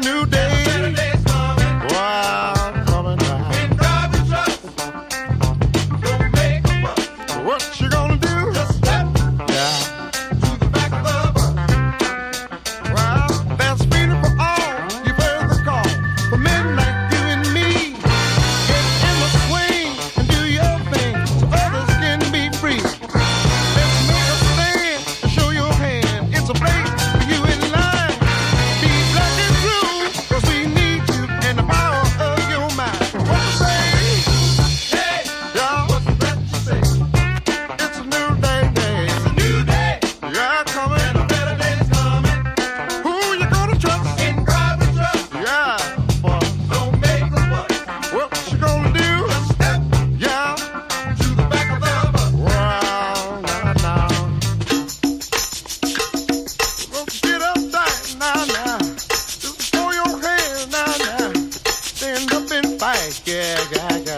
new day. Better days coming. Wow, coming down. And drive your truck. Don't make a fuss. What you gonna do? Just step Yeah. to the back of the bus. Well, there's freedom for all. You've heard the call. For midnight, you and me. Get in the swing and do your thing so others can be free. Let's make a stand and show your hand. It's a place for you in line. Be black and true, 'cause we need you and the power of your mind. What you say? Hey, Yeah, what's that you say? it's a new day, day. It's a new day. Yeah, coming. And a better day's coming. Who you gonna trust? And drive your truck. Yeah, boy. Don't make a fuss. What you gonna do? Just step Yeah. to the back of the bus. Well, now. Well, get up there, now. Just throw your hands, now. Stand up and fight, yeah.